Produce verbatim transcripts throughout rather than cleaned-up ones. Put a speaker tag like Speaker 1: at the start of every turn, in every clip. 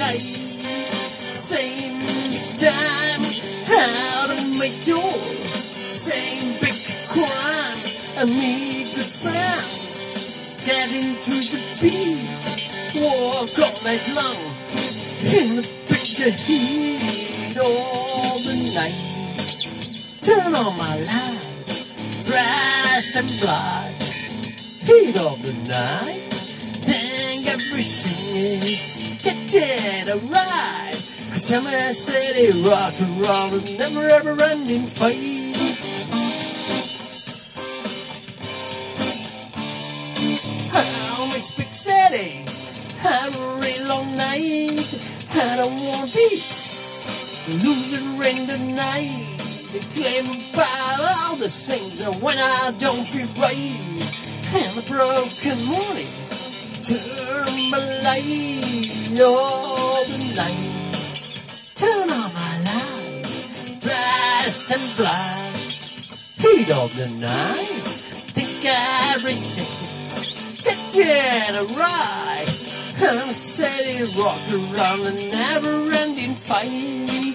Speaker 1: night. Same time out of my door. Same big crime, I meet good friends. Get into the beat, walk all night long in the big heat all the night. Turn on my light, dressed in black, heat of the night. Think everything is getting alright, 'cause I'm a city rock and roll, a never ever ending fight. I'm a big city, had a really long night, I don't wanna be losing in the night. They claim about all the things that when I don't feel right, and a broken morning, turn my light all the night. Turn on my light, dressed in black, heat of the night. Think everything getting right. I'm a city rock around a never-ending fight.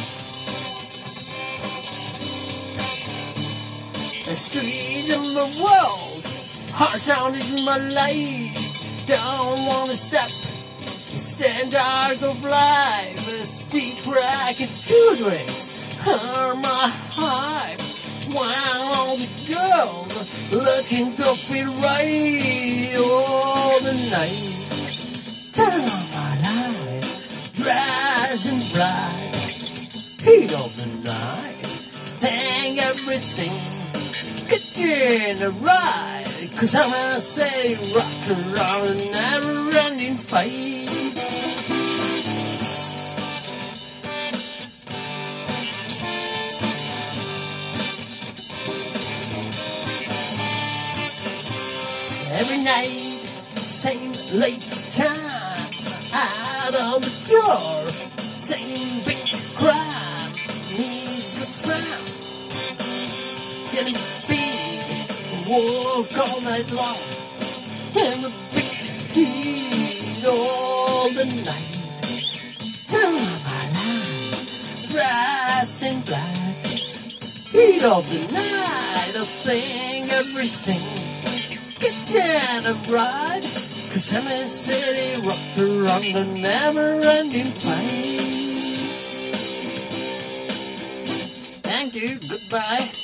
Speaker 1: The streets of my world, heart sound is my life. Don't wanna stop, stand dark of life. A speed racket, cool drinks are my hype. While all the girls looking good feel right all the night. Turn on my light, dress in black, heat of the night. Think everything getting right, 'cause I'm a city rock around a never-ending fight. Every night, same late time, out of the door, same big crime, need good friend, getting big, walk all night long, in the big heat all the night. Turn on my light, dressed in black, heat of the night. I think everything getting right, 'cause I'm a city rocker on the never-ending fight. Thank you, goodbye.